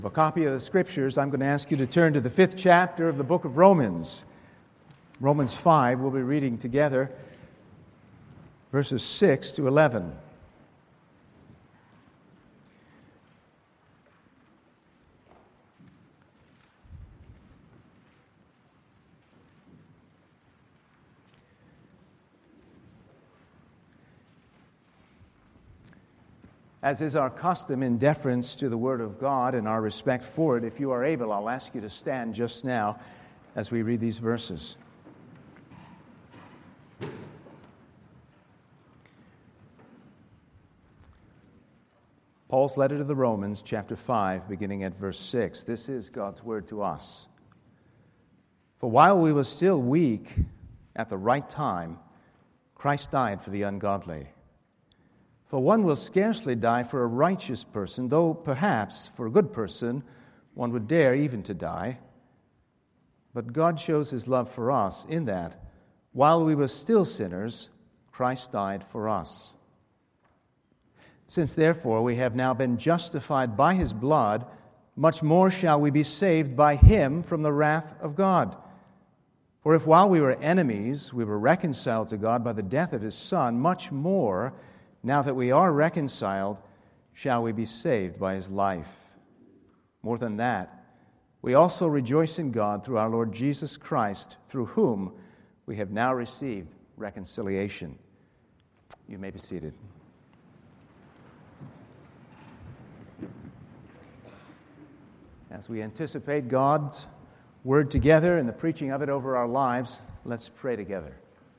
A copy of the Scriptures, I'm going to ask you to turn to the 5th chapter of the book of Romans. Romans 5, we'll be reading together, verses 6 to 11. As is our custom in deference to the Word of God and our respect for it, if you are able, I'll ask you to stand just now as we read these verses. Paul's letter to the Romans, chapter 5, beginning at verse 6. This is God's word to us. For while we were still weak, at the right time, Christ died for the ungodly. For one will scarcely die for a righteous person, though perhaps for a good person one would dare even to die. But God shows His love for us in that, while we were still sinners, Christ died for us. Since therefore we have now been justified by His blood, much more shall we be saved by Him from the wrath of God. For if while we were enemies we were reconciled to God by the death of His Son, much more, now that we are reconciled, shall we be saved by His life. More than that, we also rejoice in God through our Lord Jesus Christ, through whom we have now received reconciliation. You may be seated. As we anticipate God's word together and the preaching of it over our lives, let's pray together.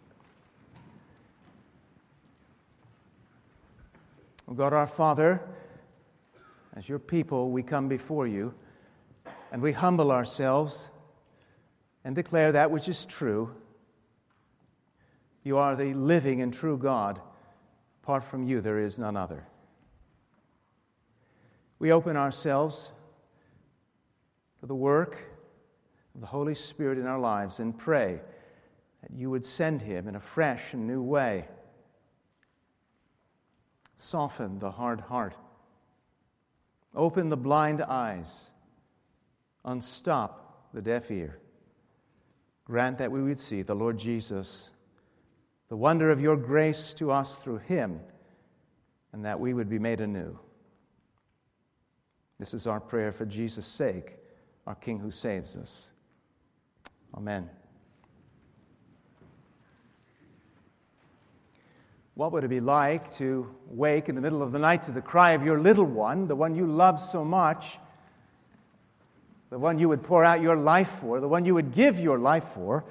Oh God, our Father, as your people, we come before you and we humble ourselves and declare that which is true. You are the living and true God. Apart from you, there is none other. We open ourselves to the work of the Holy Spirit in our lives and pray that you would send Him in a fresh and new way. Soften the hard heart. Open the blind eyes. Unstop the deaf ear. Grant that we would see the Lord Jesus, the wonder of your grace to us through Him, and that we would be made anew. This is our prayer for Jesus' sake, our King who saves us. Amen. What would it be like to wake in the middle of the night to the cry of your little one, the one you love so much, the one you would pour out your life for, the one you would give your life for,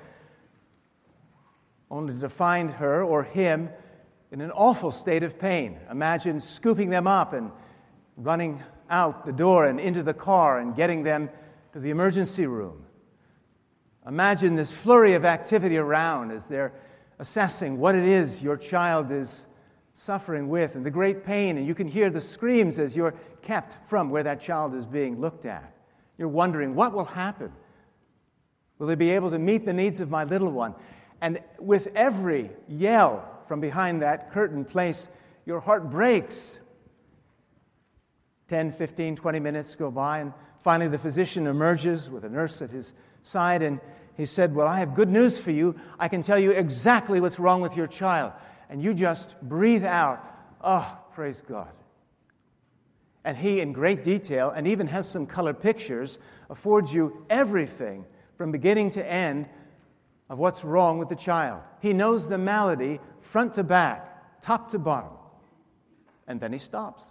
only to find her or him in an awful state of pain? Imagine scooping them up and running out the door and into the car and getting them to the emergency room. Imagine this flurry of activity around as they're assessing what it is your child is suffering with and the great pain, and you can hear the screams as you're kept from where that child is being looked at. You're wondering, what will happen? Will they be able to meet the needs of my little one? And with every yell from behind that curtain place, your heart breaks. 10, 15, 20 minutes go by, and finally the physician emerges with a nurse at his side, and he said, well, I have good news for you. I can tell you exactly what's wrong with your child. And you just breathe out, oh, praise God. And he, in great detail, and even has some color pictures, affords you everything from beginning to end of what's wrong with the child. He knows the malady front to back, top to bottom. And then he stops.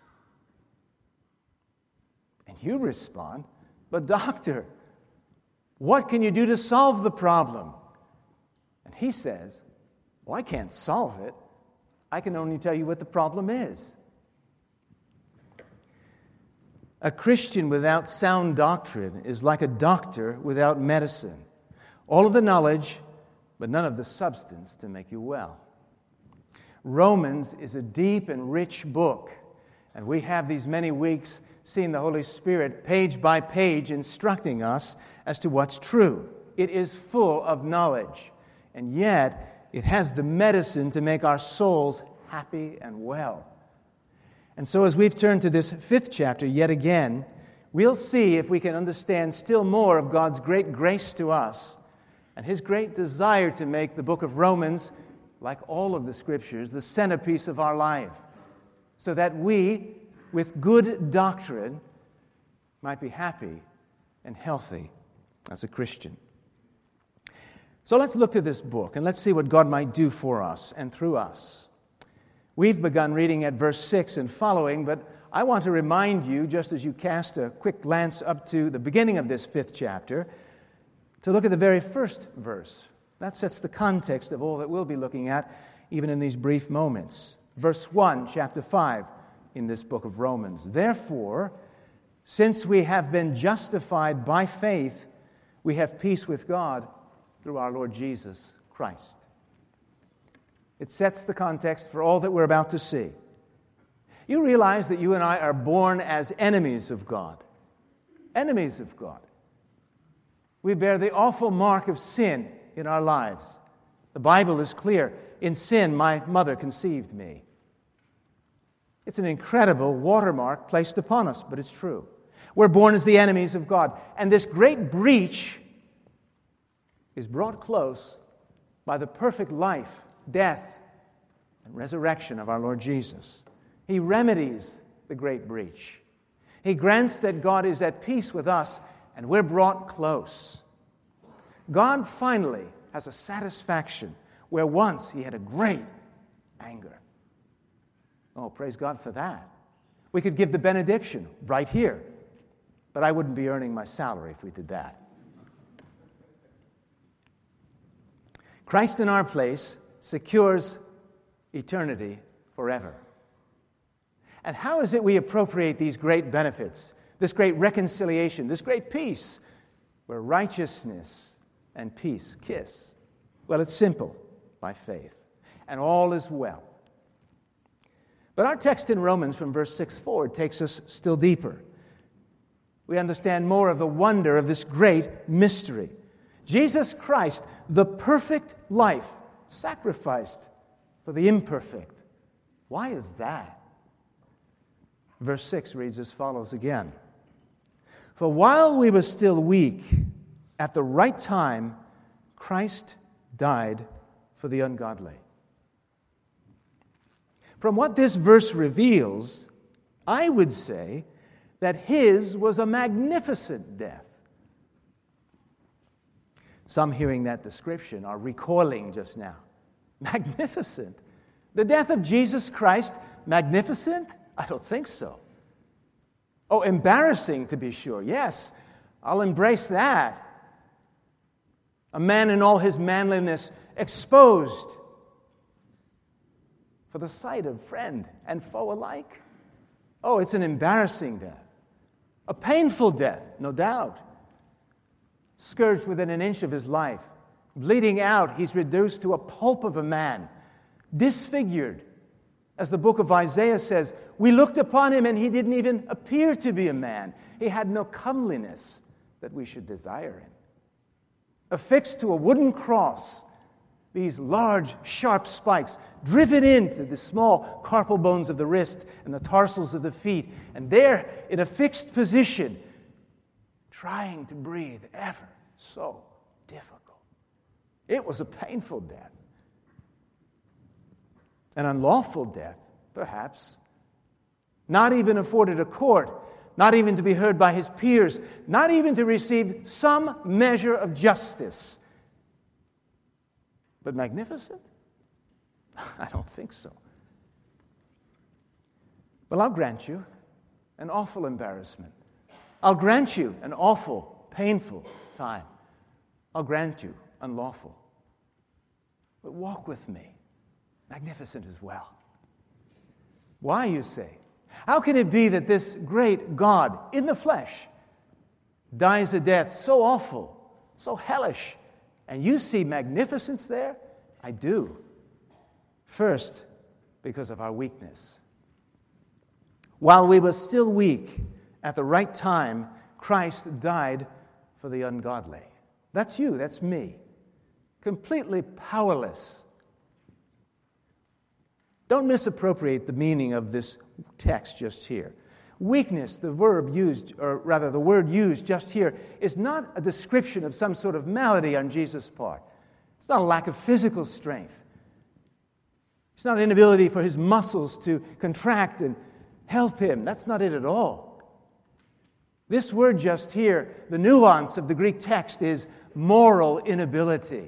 And you respond, but doctor, what can you do to solve the problem? And he says, well, I can't solve it. I can only tell you what the problem is. A Christian without sound doctrine is like a doctor without medicine. All of the knowledge, but none of the substance to make you well. Romans is a deep and rich book, and we have these many weeks seen the Holy Spirit page by page instructing us as to what's true. It is full of knowledge, and yet it has the medicine to make our souls happy and well. And so as we've turned to this 5th chapter yet again, we'll see if we can understand still more of God's great grace to us and His great desire to make the book of Romans, like all of the Scriptures, the centerpiece of our life, so that we, with good doctrine, might be happy and healthy as a Christian. So let's look to this book and let's see what God might do for us and through us. We've begun reading at verse 6 and following, but I want to remind you, just as you cast a quick glance up to the beginning of this 5th chapter, to look at the very first verse. That sets the context of all that we'll be looking at, even in these brief moments. Verse 1, chapter 5, in this book of Romans. Therefore, since we have been justified by faith, we have peace with God through our Lord Jesus Christ. It sets the context for all that we're about to see. You realize that you and I are born as enemies of God. Enemies of God. We bear the awful mark of sin in our lives. The Bible is clear. In sin, my mother conceived me. It's an incredible watermark placed upon us, but it's true. We're born as the enemies of God. And this great breach is brought close by the perfect life, death, and resurrection of our Lord Jesus. He remedies the great breach. He grants that God is at peace with us, and we're brought close. God finally has a satisfaction where once He had a great anger. Oh, praise God for that. We could give the benediction right here, but I wouldn't be earning my salary if we did that. Christ in our place secures eternity forever. And how is it we appropriate these great benefits, this great reconciliation, this great peace, where righteousness and peace kiss? Well, it's simple, by faith. And all is well. But our text in Romans from verse 6 forward takes us still deeper. We understand more of the wonder of this great mystery. Jesus Christ, the perfect life, sacrificed for the imperfect. Why is that? Verse 6 reads as follows again. For while we were still weak, at the right time, Christ died for the ungodly. From what this verse reveals, I would say that His was a magnificent death. Some hearing that description are recoiling just now. Magnificent. The death of Jesus Christ, magnificent? I don't think so. Oh, embarrassing to be sure. Yes, I'll embrace that. A man in all his manliness exposed for the sight of friend and foe alike. Oh, it's an embarrassing death. A painful death, no doubt. Scourged within an inch of his life. Bleeding out, he's reduced to a pulp of a man. Disfigured. As the book of Isaiah says, we looked upon him and he didn't even appear to be a man. He had no comeliness that we should desire him. Affixed to a wooden cross, these large, sharp spikes driven into the small carpal bones of the wrist and the tarsals of the feet, and there in a fixed position, trying to breathe ever so difficult. It was a painful death. An unlawful death, perhaps. Not even afforded a court, not even to be heard by his peers, not even to receive some measure of justice. But magnificent? I don't think so. Well, I'll grant you an awful embarrassment. I'll grant you an awful, painful time. I'll grant you unlawful. But walk with me. Magnificent as well. Why, you say? How can it be that this great God in the flesh dies a death so awful, so hellish, and you see magnificence there? I do. First, because of our weakness. While we were still weak, at the right time, Christ died for the ungodly. That's you, that's me. Completely powerless. Don't misappropriate the meaning of this text just here. Weakness, the word used just here, is not a description of some sort of malady on Jesus' part. It's not a lack of physical strength. It's not an inability for his muscles to contract and help him. That's not it at all. This word just here, the nuance of the Greek text is moral inability.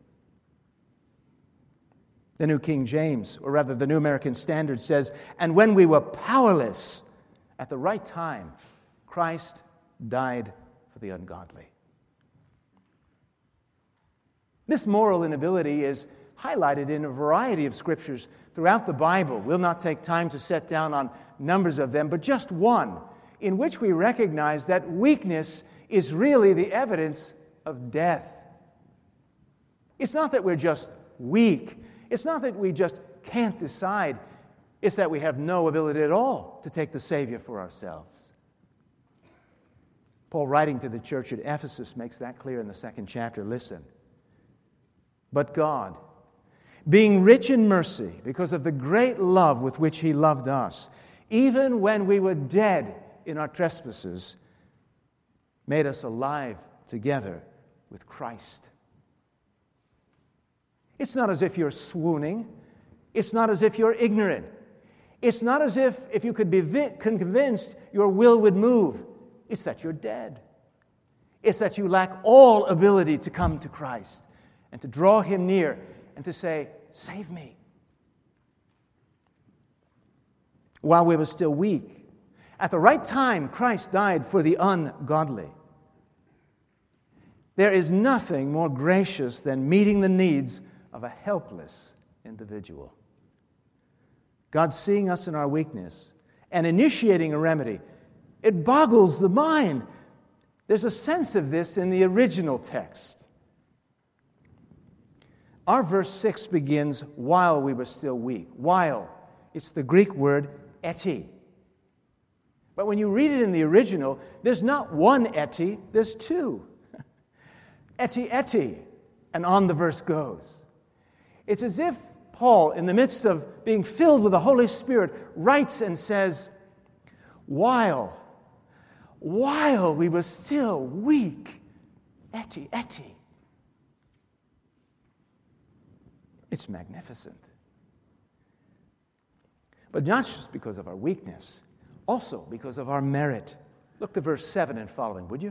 The New King James, or rather the New American Standard says, and when we were powerless at the right time, Christ died for the ungodly. This moral inability is highlighted in a variety of scriptures throughout the Bible. We'll not take time to set down on numbers of them, but just one in which we recognize that weakness is really the evidence of death. It's not that we're just weak. It's not that we just can't decide. It's that we have no ability at all to take the Savior for ourselves. Paul, writing to the church at Ephesus, makes that clear in the 2nd chapter. Listen. But God, being rich in mercy, because of the great love with which He loved us, even when we were dead in our trespasses, made us alive together with Christ. It's not as if you're swooning. It's not as if you're ignorant. It's not as if you could be convinced your will would move. It's that you're dead. It's that you lack all ability to come to Christ and to draw Him near and to say, save me. While we were still weak, at the right time, Christ died for the ungodly. There is nothing more gracious than meeting the needs of a helpless individual. God seeing us in our weakness and initiating a remedy, it boggles the mind. There's a sense of this in the original text. Our verse 6 begins, while we were still weak. While. It's the Greek word eti. But when you read it in the original, there's not one eti, there's two. Eti, eti, and on the verse goes. It's as if Paul, in the midst of being filled with the Holy Spirit, writes and says, while we were still weak, eti, eti. It's magnificent. But not just because of our weakness, also because of our merit. Look to verse 7 and following, would you?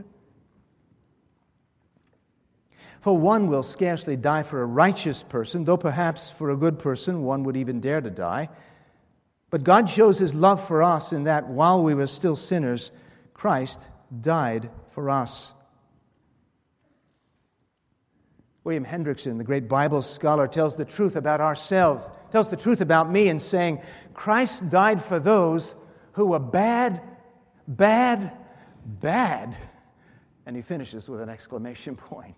For one will scarcely die for a righteous person, though perhaps for a good person one would even dare to die. But God shows His love for us in that while we were still sinners, Christ died for us. William Hendrickson, the great Bible scholar, tells the truth about ourselves, tells the truth about me in saying, Christ died for those who were bad, bad, bad. And he finishes with an exclamation point.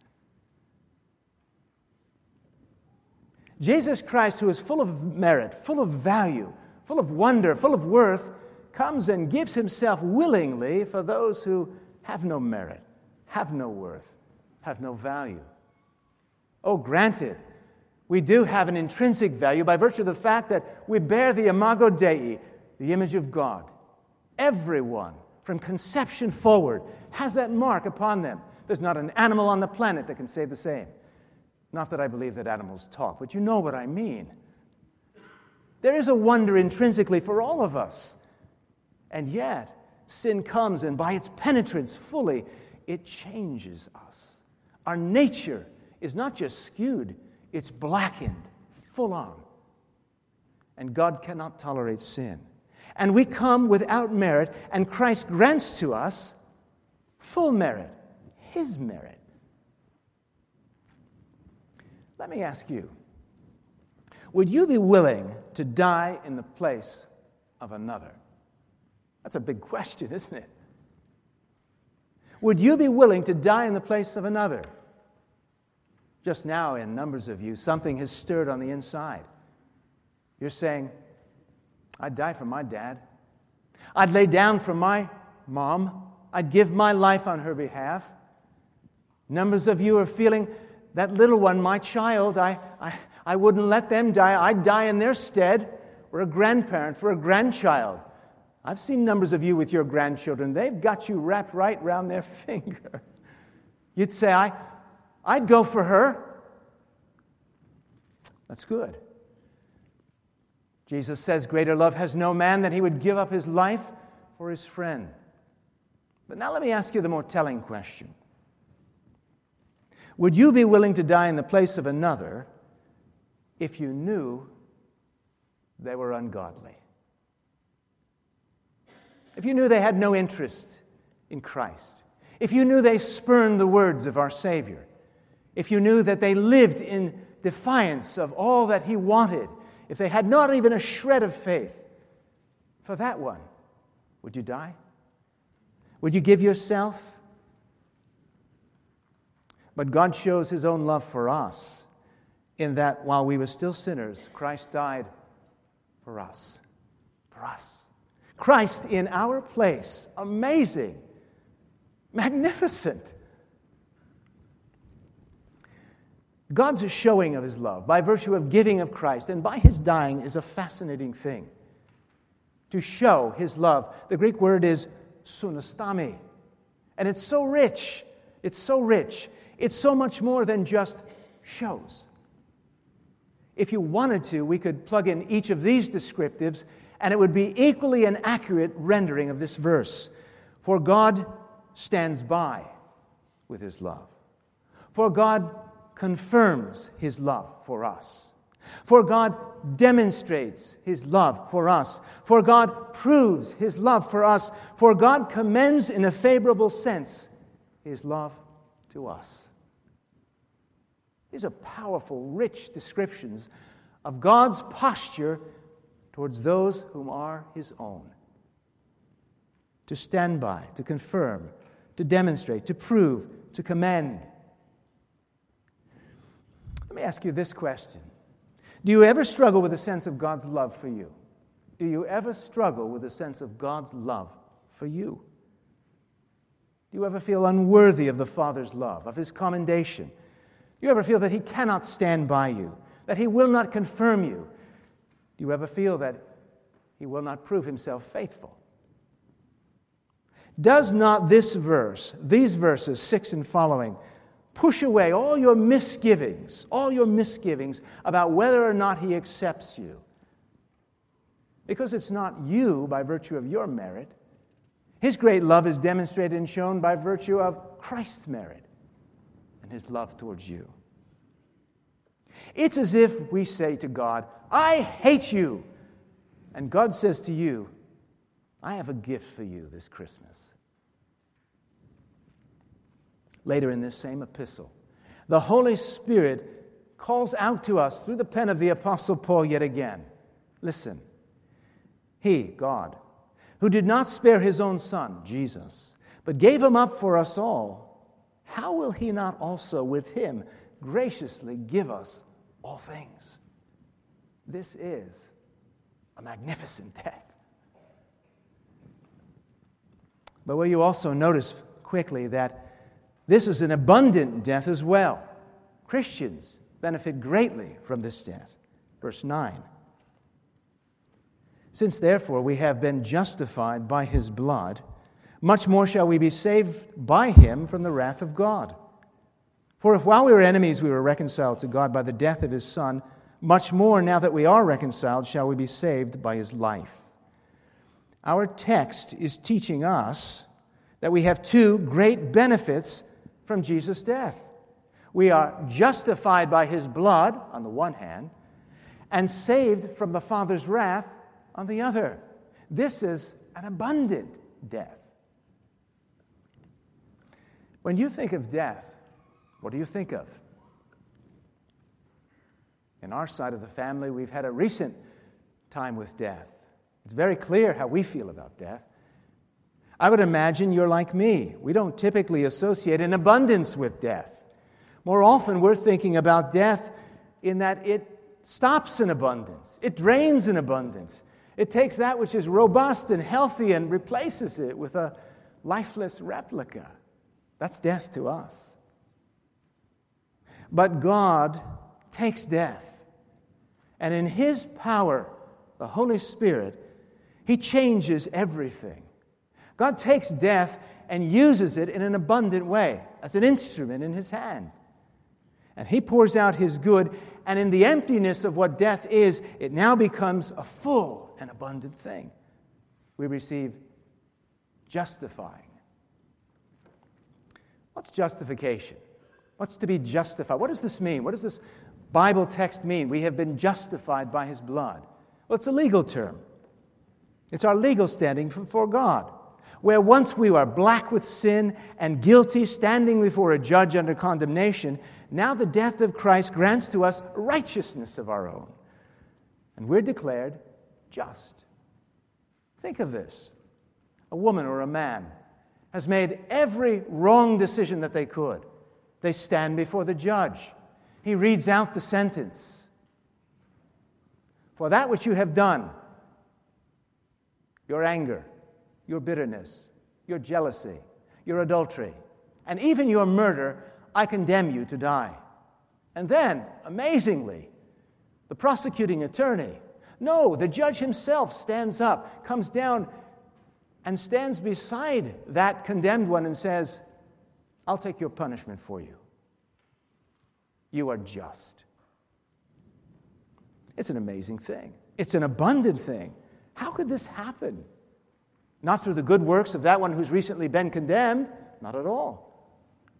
Jesus Christ, who is full of merit, full of value, full of wonder, full of worth, comes and gives Himself willingly for those who have no merit, have no worth, have no value. Oh, granted, we do have an intrinsic value by virtue of the fact that we bear the imago Dei, the image of God. Everyone, from conception forward, has that mark upon them. There's not an animal on the planet that can say the same. Not that I believe that animals talk, but you know what I mean. There is a wonder intrinsically for all of us. And yet, sin comes, and by its penetrance fully, it changes us. Our nature is not just skewed, it's blackened, full on. And God cannot tolerate sin. And we come without merit, and Christ grants to us full merit, His merit. Let me ask you, would you be willing to die in the place of another? That's a big question, isn't it? Would you be willing to die in the place of another? Just now, in numbers of you, something has stirred on the inside. You're saying, I'd die for my dad. I'd lay down for my mom. I'd give my life on her behalf. Numbers of you are feeling, that little one, my child, I wouldn't let them die. I'd die in their stead. Or a grandparent for a grandchild. I've seen numbers of you with your grandchildren. They've got you wrapped right around their finger. You'd say, I'd go for her. That's good. Jesus says, greater love has no man than he would give up his life for his friend. But now let me ask you the more telling question. Would you be willing to die in the place of another if you knew they were ungodly? If you knew they had no interest in Christ? If you knew they spurned the words of our Savior? If you knew that they lived in defiance of all that He wanted? If they had not even a shred of faith? For that one, would you die? Would you give yourself? But God shows His own love for us in that while we were still sinners, Christ died for us. For us. Christ in our place. Amazing. Magnificent. God's showing of His love by virtue of giving of Christ and by His dying is a fascinating thing. To show His love. The Greek word is sunastami. And it's so rich. It's so rich. It's so much more than just shows. If you wanted to, we could plug in each of these descriptives and it would be equally an accurate rendering of this verse. For God stands by with His love. For God confirms His love for us. For God demonstrates His love for us. For God proves His love for us. For God commends in a favorable sense His love to us. These are powerful, rich descriptions of God's posture towards those whom are His own. To stand by, to confirm, to demonstrate, to prove, to commend. Let me ask you this question. Do you ever struggle with a sense of God's love for you? Do you ever struggle with a sense of God's love for you? Do you ever feel unworthy of the Father's love, of His commendation? Do you ever feel that He cannot stand by you, that He will not confirm you? Do you ever feel that He will not prove Himself faithful? Does not this verse, these verses 6 and following, push away all your misgivings about whether or not He accepts you? Because it's not you by virtue of your merit. His great love is demonstrated and shown by virtue of Christ's merit and His love towards you. It's as if we say to God, I hate you. And God says to you, I have a gift for you this Christmas. Later in this same epistle, the Holy Spirit calls out to us through the pen of the Apostle Paul yet again. Listen, He, God, who did not spare His own Son, Jesus, but gave Him up for us all, how will He not also with Him graciously give us all things? This is a magnificent death. But will you also notice quickly that this is an abundant death as well? Christians benefit greatly from this death. Verse 9. Since therefore we have been justified by His blood, much more shall we be saved by Him from the wrath of God. For if while we were enemies we were reconciled to God by the death of His Son, much more now that we are reconciled shall we be saved by His life. Our text is teaching us that we have two great benefits from Jesus' death. We are justified by His blood on the one hand, and saved from the Father's wrath on the other. This is an abundant death. When you think of death, what do you think of? In our side of the family, we've had a recent time with death. It's very clear how we feel about death. I would imagine you're like me. We don't typically associate an abundance with death. More often, we're thinking about death in that it stops in abundance. It drains in abundance. It takes that which is robust and healthy and replaces it with a lifeless replica. That's death to us. But God takes death, and in His power, the Holy Spirit, He changes everything. God takes death and uses it in an abundant way, as an instrument in His hand. And He pours out His good, and in the emptiness of what death is, it now becomes a full and abundant thing. We receive justifying. What's justification? What's to be justified? What does this mean? What does this Bible text mean? We have been justified by His blood. Well, it's a legal term. It's our legal standing before God. Where once we were black with sin and guilty, standing before a judge under condemnation, now the death of Christ grants to us righteousness of our own. And we're declared just. Think of this. A woman or a man has made every wrong decision that they could. They stand before the judge. He reads out the sentence. For that which you have done, your anger, your bitterness, your jealousy, your adultery, and even your murder, I condemn you to die. And then, amazingly, the prosecuting attorney, no, the judge himself stands up, comes down, and stands beside that condemned one and says, I'll take your punishment for you. You are just. It's an amazing thing. It's an abundant thing. How could this happen? Not through the good works of that one who's recently been condemned. Not at all.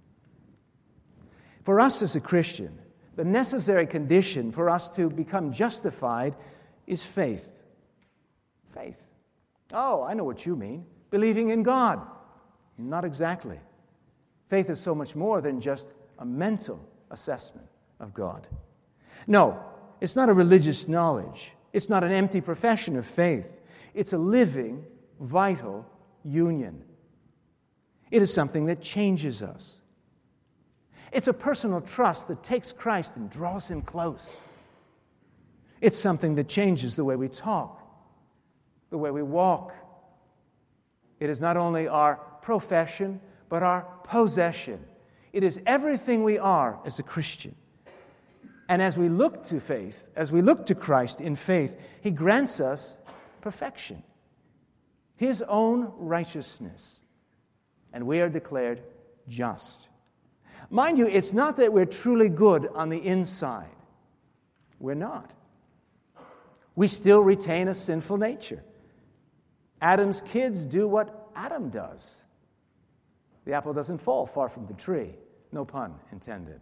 For us as a Christian, the necessary condition for us to become justified is faith. Faith. Oh, I know what you mean. Believing in God. Not exactly. Faith is so much more than just a mental assessment of God. No, it's not a religious knowledge. It's not an empty profession of faith. It's a living, vital union. It is something that changes us. It's a personal trust that takes Christ and draws Him close. It's something that changes the way we talk, the way we walk. It is not only our profession, but our possession. It is everything we are as a Christian. And as we look to faith, as we look to Christ in faith, He grants us perfection, His own righteousness, and we are declared just. Mind you, it's not that we're truly good on the inside. We're not. We still retain a sinful nature. Adam's kids do what Adam does. The apple doesn't fall far from the tree. No pun intended.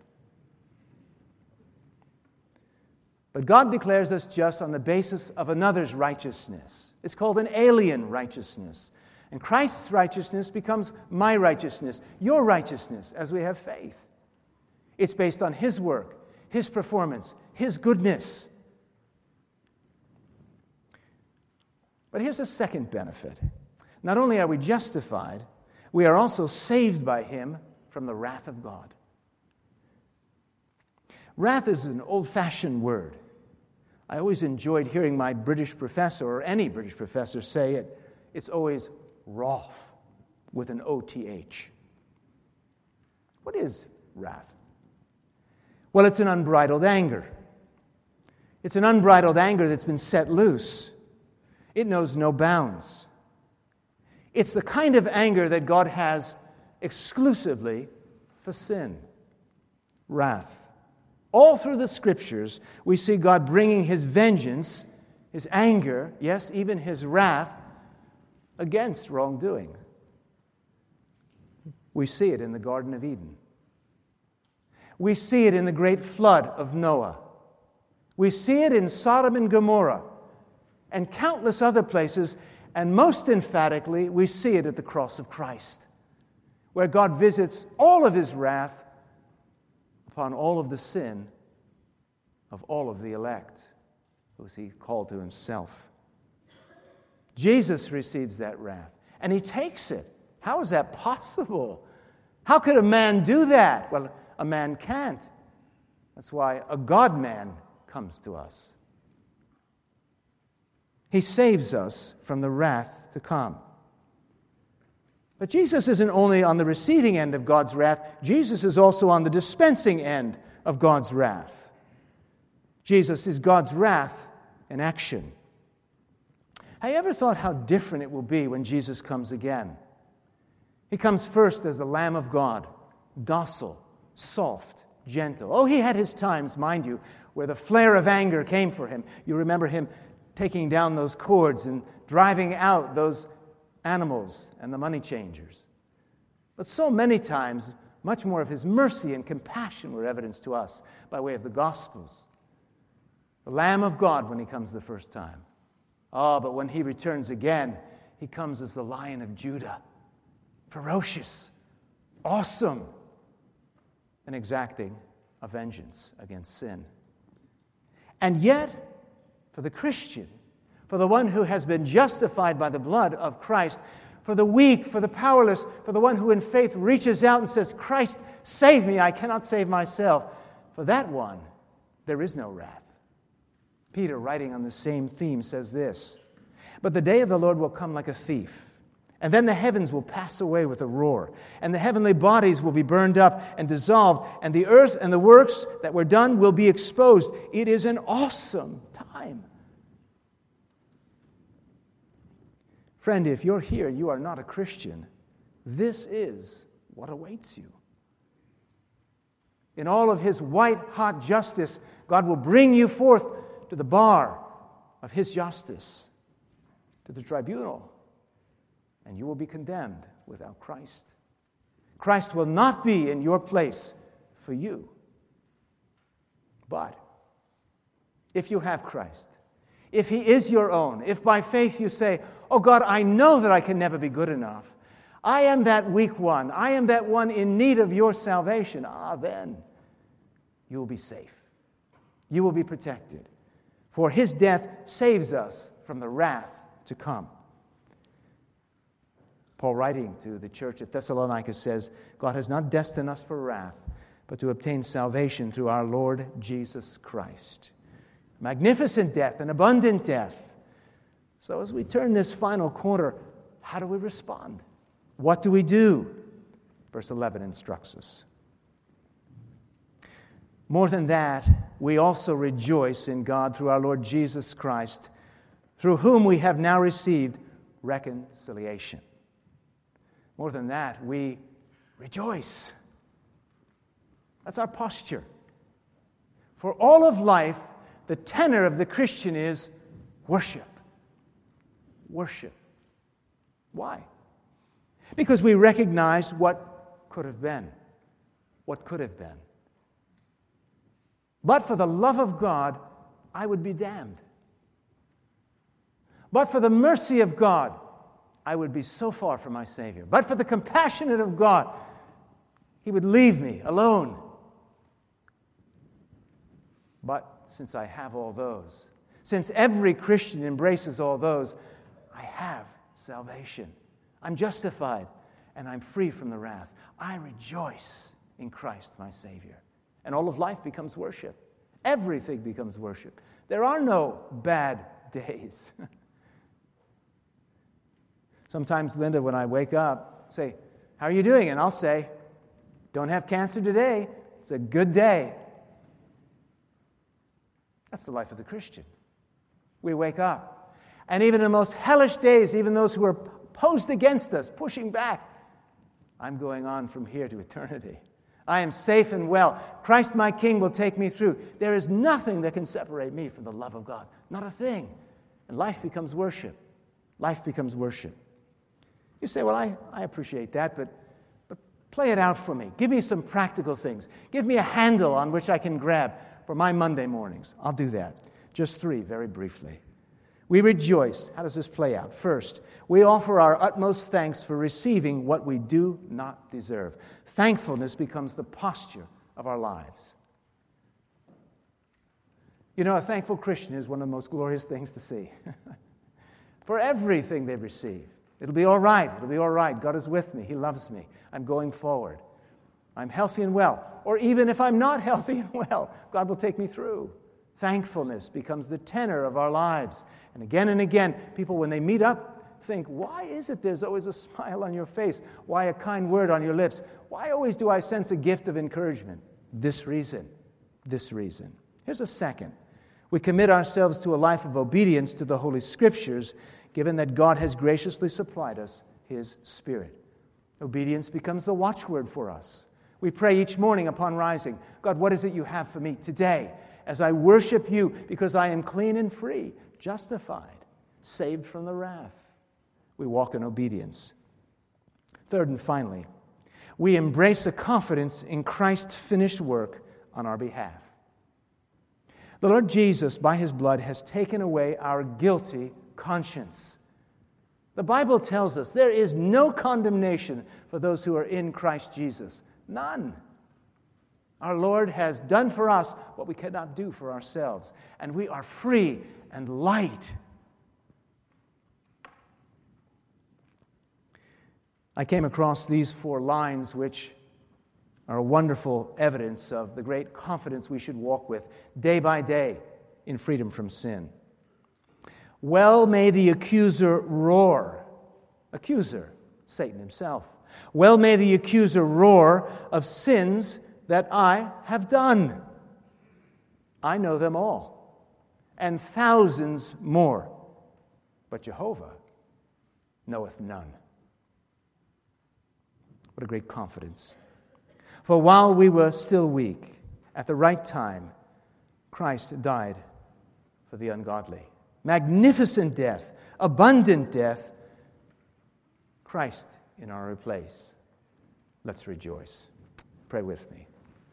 But God declares us just on the basis of another's righteousness. It's called an alien righteousness. And Christ's righteousness becomes my righteousness, your righteousness, as we have faith. It's based on His work, His performance, His goodness. But here's a second benefit. Not only are we justified, we are also saved by Him from the wrath of God. Wrath is an old-fashioned word. I always enjoyed hearing my British professor, or any British professor, say it. It's always wrath, with an O-T-H. What is wrath? Well, it's an unbridled anger. It's an unbridled anger that's been set loose. It knows no bounds. It's the kind of anger that God has exclusively for sin. Wrath. All through the Scriptures, we see God bringing His vengeance, His anger, yes, even His wrath, against wrongdoing. We see it in the Garden of Eden. We see it in the great flood of Noah. We see it in Sodom and Gomorrah and countless other places, and most emphatically, we see it at the cross of Christ, where God visits all of His wrath upon all of the sin of all of the elect, who He called to Himself. Jesus receives that wrath, and He takes it. How is that possible? How could a man do that? Well, a man can't. That's why a God-man comes to us. He saves us from the wrath to come. But Jesus isn't only on the receiving end of God's wrath, Jesus is also on the dispensing end of God's wrath. Jesus is God's wrath in action. Have you ever thought how different it will be when Jesus comes again? He comes first as the Lamb of God, docile, soft, gentle. Oh, he had his times, mind you, where the flare of anger came for him. You remember him taking down those cords and driving out those animals and the money changers. But so many times, much more of his mercy and compassion were evidenced to us by way of the Gospels. The Lamb of God when he comes the first time. Oh, but when he returns again, he comes as the Lion of Judah. Ferocious, awesome, and exacting a vengeance against sin. And yet, for the Christian, for the one who has been justified by the blood of Christ, for the weak, for the powerless, for the one who in faith reaches out and says, Christ, save me, I cannot save myself. For that one, there is no wrath. Peter, writing on the same theme, says this, "But the day of the Lord will come like a thief, and then the heavens will pass away with a roar, and the heavenly bodies will be burned up and dissolved, and the earth and the works that were done will be exposed." It is an awesome time. Friend, if you're here, you are not a Christian, this is what awaits you. In all of his white-hot justice, God will bring you forth to the bar of his justice, to the tribunal, and you will be condemned without Christ. Christ will not be in your place for you. But if you have Christ, if he is your own, if by faith you say, "Oh God, I know that I can never be good enough. I am that weak one. I am that one in need of your salvation," then you will be safe. You will be protected. For his death saves us from the wrath to come. Paul, writing to the church at Thessalonica, says, God has not destined us for wrath, but to obtain salvation through our Lord Jesus Christ. Magnificent death, an abundant death. So as we turn this final corner, how do we respond? What do we do? Verse 11 instructs us. More than that, we also rejoice in God through our Lord Jesus Christ, through whom we have now received reconciliation. More than that, we rejoice. That's our posture. For all of life, the tenor of the Christian is worship. Worship. Why? Because we recognize what could have been. What could have been. But for the love of God, I would be damned. But for the mercy of God, I would be so far from my Savior. But for the compassion of God, he would leave me alone. But since I have all those, since every Christian embraces all those, I have salvation. I'm justified, and I'm free from the wrath. I rejoice in Christ, my Savior. And all of life becomes worship. Everything becomes worship. There are no bad days. Sometimes, Linda, when I wake up, say, "How are you doing?" And I'll say, "Don't have cancer today. It's a good day." That's the life of the Christian. We wake up. And even in the most hellish days, even those who are posed against us, pushing back, I'm going on from here to eternity. I am safe and well. Christ my King will take me through. There is nothing that can separate me from the love of God. Not a thing. And life becomes worship. Life becomes worship. You say, "Well, I appreciate that, but play it out for me. Give me some practical things. Give me a handle on which I can grab for my Monday mornings." I'll do that. Just 3, very briefly. We rejoice. How does this play out? First, we offer our utmost thanks for receiving what we do not deserve. Thankfulness becomes the posture of our lives. You know, a thankful Christian is one of the most glorious things to see. For everything they receive. It'll be all right. It'll be all right. God is with me. He loves me. I'm going forward. I'm healthy and well. Or even if I'm not healthy and well, God will take me through. Thankfulness becomes the tenor of our lives. And again, people, when they meet up, think, why is it there's always a smile on your face? Why a kind word on your lips? Why always do I sense a gift of encouragement? This reason. Here's a second. We commit ourselves to a life of obedience to the Holy Scriptures, given that God has graciously supplied us His Spirit. Obedience becomes the watchword for us. We pray each morning upon rising, God, what is it you have for me today as I worship you because I am clean and free, justified, saved from the wrath? We walk in obedience. Third and finally, we embrace a confidence in Christ's finished work on our behalf. The Lord Jesus, by His blood, has taken away our guilty conscience. The Bible tells us there is no condemnation for those who are in Christ Jesus. None. Our Lord has done for us what we cannot do for ourselves, and we are free and light. I came across these 4 lines, which are a wonderful evidence of the great confidence we should walk with day by day in freedom from sin. Well may the accuser roar. Accuser, Satan himself. Well may the accuser roar of sins that I have done. I know them all, and thousands more. But Jehovah knoweth none. What a great confidence. For while we were still weak, at the right time, Christ died for the ungodly. Magnificent death, abundant death, Christ in our place. Let's rejoice. Pray with me.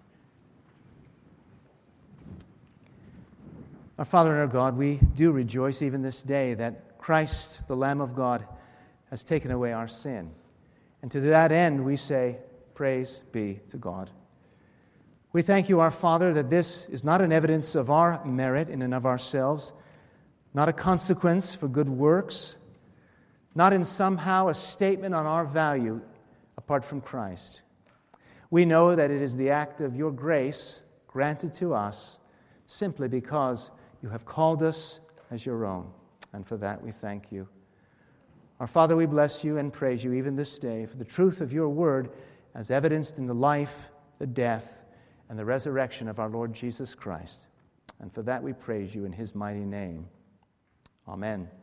Our Father and our God, we do rejoice even this day that Christ, the Lamb of God, has taken away our sin. And to that end, we say, praise be to God. We thank you, our Father, that this is not an evidence of our merit in and of ourselves, not a consequence for good works, not in somehow a statement on our value apart from Christ. We know that it is the act of your grace granted to us simply because you have called us as your own. And for that we thank you. Our Father, we bless you and praise you even this day for the truth of your word as evidenced in the life, the death, and the resurrection of our Lord Jesus Christ. And for that we praise you in his mighty name. Amen.